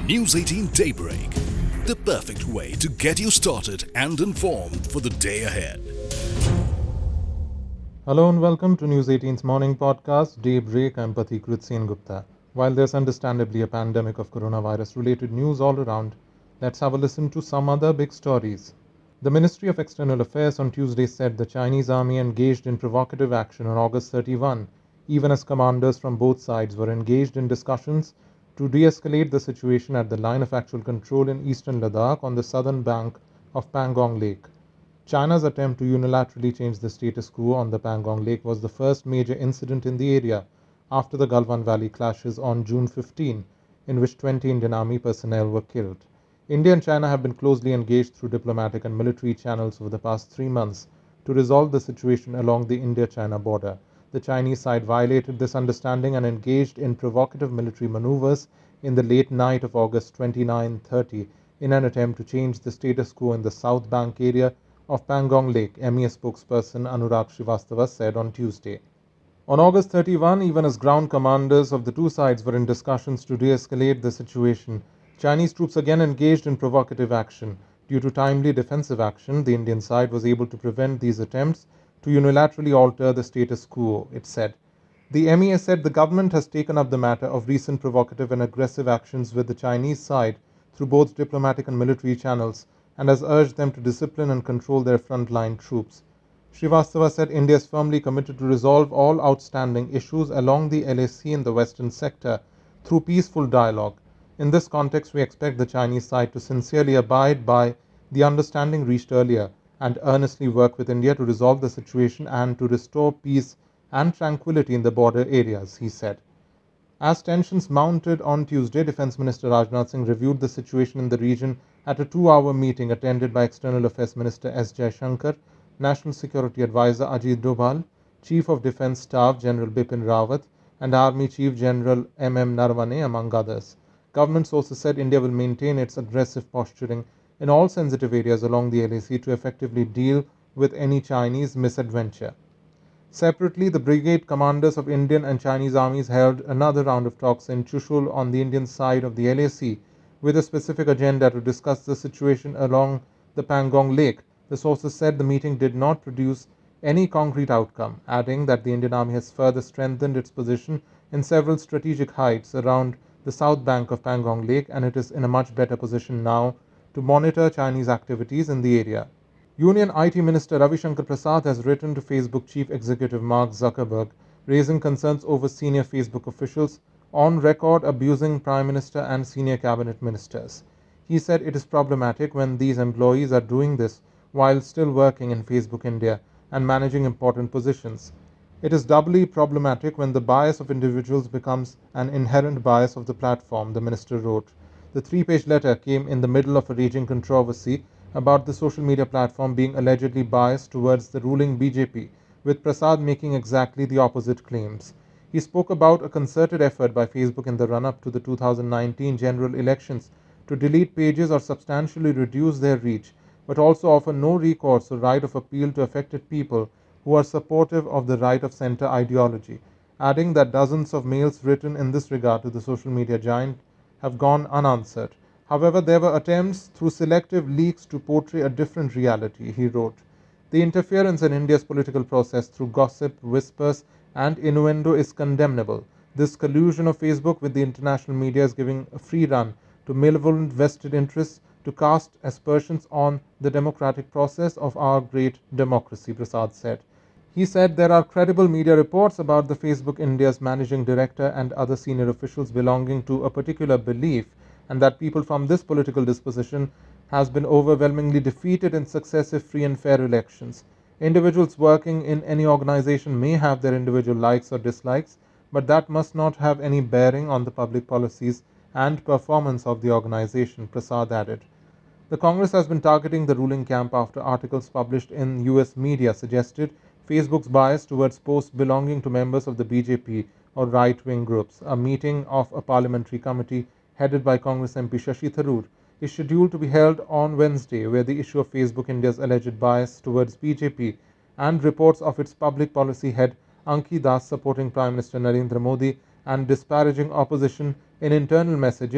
News 18 Daybreak, the perfect way to get you started and informed for the day ahead. Hello and welcome to News 18's morning podcast, Daybreak. I'm Pathikrit Sen Gupta. While there's understandably a pandemic of coronavirus-related news all around, let's have a listen to some other big stories. The Ministry of External Affairs on Tuesday said the Chinese army engaged in provocative action on August 31, even as commanders from both sides were engaged in discussions to de-escalate the situation at the line of actual control in eastern Ladakh on the southern bank of Pangong Lake. China's attempt to unilaterally change the status quo on the Pangong Lake was the first major incident in the area after the Galwan Valley clashes on June 15, in which 20 Indian Army personnel were killed. India and China have been closely engaged through diplomatic and military channels over the past 3 months to resolve the situation along the India-China border. The Chinese side violated this understanding and engaged in provocative military maneuvers in the late night of August 29-30 in an attempt to change the status quo in the South Bank area of Pangong Lake, MEA spokesperson Anurag Srivastava said on Tuesday. On August 31, even as ground commanders of the two sides were in discussions to de-escalate the situation, Chinese troops again engaged in provocative action. Due to timely defensive action, the Indian side was able to prevent these attempts to unilaterally alter the status quo, it said. The MEA said the government has taken up the matter of recent provocative and aggressive actions with the Chinese side through both diplomatic and military channels and has urged them to discipline and control their frontline troops. Srivastava said India is firmly committed to resolve all outstanding issues along the LAC in the western sector through peaceful dialogue. In this context, we expect the Chinese side to sincerely abide by the understanding reached earlier and earnestly work with India to resolve the situation and to restore peace and tranquility in the border areas, he said. As tensions mounted on Tuesday, Defence Minister Rajnath Singh reviewed the situation in the region at a 2-hour meeting attended by External Affairs Minister S. Jaishankar, National Security Advisor Ajit Doval, Chief of Defence Staff General Bipin Rawat, and Army Chief General M.M. Naravane, among others. Government sources said India will maintain its aggressive posturing in all sensitive areas along the LAC to effectively deal with any Chinese misadventure. Separately, the brigade commanders of Indian and Chinese armies held another round of talks in Chushul on the Indian side of the LAC with a specific agenda to discuss the situation along the Pangong Lake. The sources said the meeting did not produce any concrete outcome, adding that the Indian Army has further strengthened its position in several strategic heights around the south bank of Pangong Lake and it is in a much better position now to monitor Chinese activities in the area. Union IT Minister Ravi Shankar Prasad has written to Facebook Chief Executive Mark Zuckerberg, raising concerns over senior Facebook officials on record abusing Prime Minister and senior cabinet ministers. He said it is problematic when these employees are doing this while still working in Facebook India and managing important positions. It is doubly problematic when the bias of individuals becomes an inherent bias of the platform, the minister wrote. The 3-page letter came in the middle of a raging controversy about the social media platform being allegedly biased towards the ruling BJP, with Prasad making exactly the opposite claims. He spoke about a concerted effort by Facebook in the run-up to the 2019 general elections to delete pages or substantially reduce their reach, but also offer no recourse or right of appeal to affected people who are supportive of the right-of-center ideology, adding that dozens of mails written in this regard to the social media giant have gone unanswered. However, there were attempts through selective leaks to portray a different reality, he wrote. The interference in India's political process through gossip, whispers, and innuendo is condemnable. This collusion of Facebook with the international media is giving a free run to malevolent vested interests to cast aspersions on the democratic process of our great democracy, Prasad said. He said there are credible media reports about the Facebook India's managing director and other senior officials belonging to a particular belief and that people from this political disposition has been overwhelmingly defeated in successive free and fair elections. Individuals working in any organization may have their individual likes or dislikes, but that must not have any bearing on the public policies and performance of the organization, Prasad added. The Congress has been targeting the ruling camp after articles published in US media suggested Facebook's bias towards posts belonging to members of the BJP or right-wing groups. A meeting of a parliamentary committee headed by Congress MP Shashi Tharoor is scheduled to be held on Wednesday, where the issue of Facebook India's alleged bias towards BJP and reports of its public policy head Anki Das supporting Prime Minister Narendra Modi and disparaging opposition in internal messages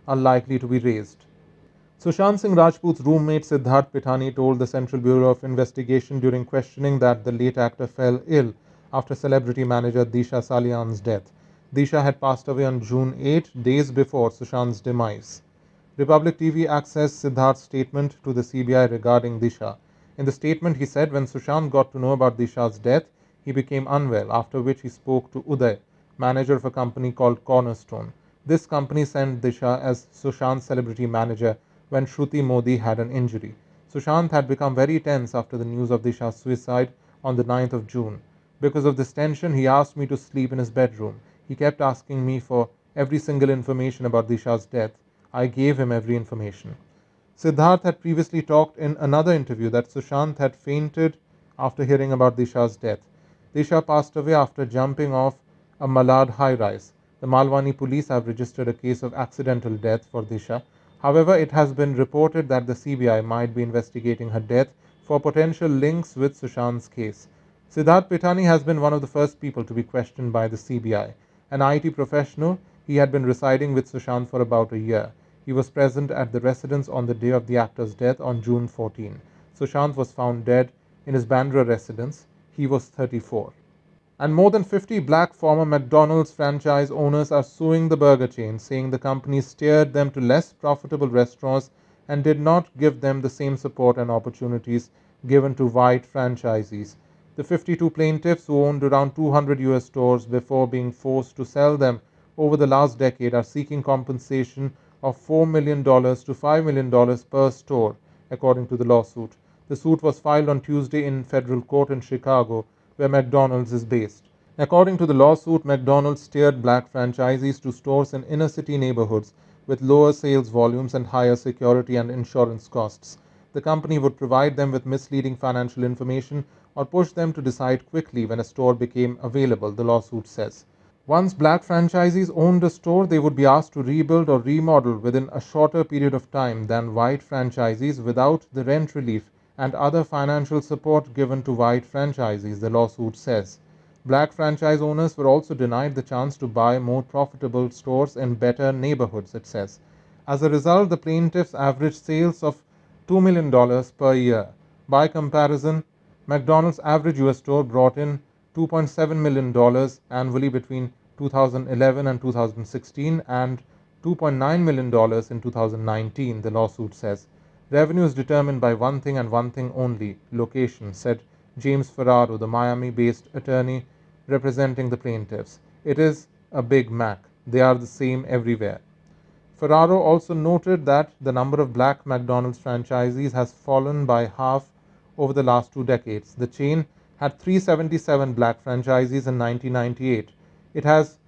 are likely to be raised. Sushant Singh Rajput's roommate Siddharth Pithani told the Central Bureau of Investigation during questioning that the late actor fell ill after celebrity manager Disha Salian's death. Disha had passed away on June 8, days before Sushant's demise. Republic TV accessed Siddharth's statement to the CBI regarding Disha. In the statement, he said when Sushant got to know about Disha's death, he became unwell, after which he spoke to Uday, manager of a company called Cornerstone. This company sent Disha as Sushant's celebrity manager when Shruti Modi had an injury. Sushant had become very tense after the news of Disha's suicide on the 9th of June. Because of this tension, he asked me to sleep in his bedroom. He kept asking me for every single information about Disha's death. I gave him every information. Siddharth had previously talked in another interview that Sushant had fainted after hearing about Disha's death. Disha passed away after jumping off a Malad high-rise. The Malwani police have registered a case of accidental death for Disha. However, it has been reported that the CBI might be investigating her death for potential links with Sushant's case. Siddharth Pithani has been one of the first people to be questioned by the CBI. An IT professional, he had been residing with Sushant for about a year. He was present at the residence on the day of the actor's death on June 14. Sushant was found dead in his Bandra residence. He was 34. And more than 50 black former McDonald's franchise owners are suing the burger chain, saying the company steered them to less profitable restaurants and did not give them the same support and opportunities given to white franchisees. The 52 plaintiffs, who owned around 200 US stores before being forced to sell them over the last decade, are seeking compensation of $4 million to $5 million per store, according to the lawsuit. The suit was filed on Tuesday in federal court in Chicago, where McDonald's is based. According to the lawsuit, McDonald's steered black franchisees to stores in inner-city neighborhoods with lower sales volumes and higher security and insurance costs. The company would provide them with misleading financial information or push them to decide quickly when a store became available, the lawsuit says. Once black franchisees owned a store, they would be asked to rebuild or remodel within a shorter period of time than white franchisees without the rent relief and other financial support given to white franchisees, the lawsuit says. Black franchise owners were also denied the chance to buy more profitable stores in better neighborhoods, it says. As a result, the plaintiffs averaged sales of $2 million per year. By comparison, McDonald's average US store brought in $2.7 million annually between 2011 and 2016 and $2.9 million in 2019, the lawsuit says. Revenue is determined by one thing and one thing only, location, said James Ferraro, the Miami-based attorney representing the plaintiffs. It is a Big Mac. They are the same everywhere. Ferraro also noted that the number of black McDonald's franchisees has fallen by half over the last 2 decades. The chain had 377 black franchisees in 1998. It has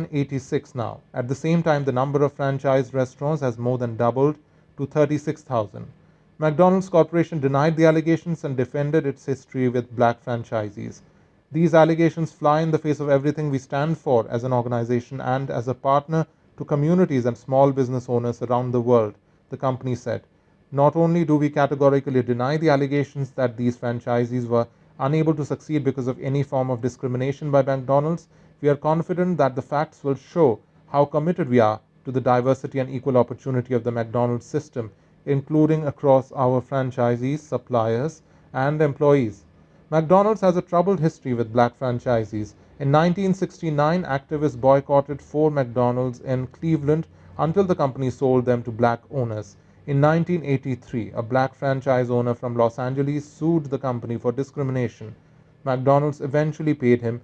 186 now. At the same time, the number of franchise restaurants has more than doubled to 36,000. McDonald's Corporation denied the allegations and defended its history with black franchisees. These allegations fly in the face of everything we stand for as an organization and as a partner to communities and small business owners around the world, the company said. Not only do we categorically deny the allegations that these franchisees were unable to succeed because of any form of discrimination by McDonald's, we are confident that the facts will show how committed we are to the diversity and equal opportunity of the McDonald's system, including across our franchisees, suppliers, and employees. McDonald's has a troubled history with black franchisees. In 1969, activists boycotted 4 McDonald's in Cleveland until the company sold them to black owners. In 1983, a black franchise owner from Los Angeles sued the company for discrimination. McDonald's eventually paid him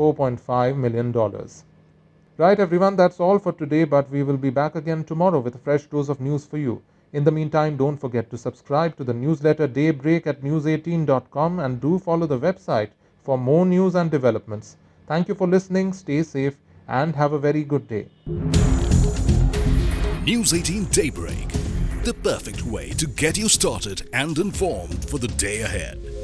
$4.5 million. Right, everyone, that's all for today, but we will be back again tomorrow with a fresh dose of news for you. In the meantime, don't forget to subscribe to the newsletter Daybreak at news18.com and do follow the website for more news and developments. Thank you for listening, stay safe, and have a very good day. News 18 Daybreak, the perfect way to get you started and informed for the day ahead.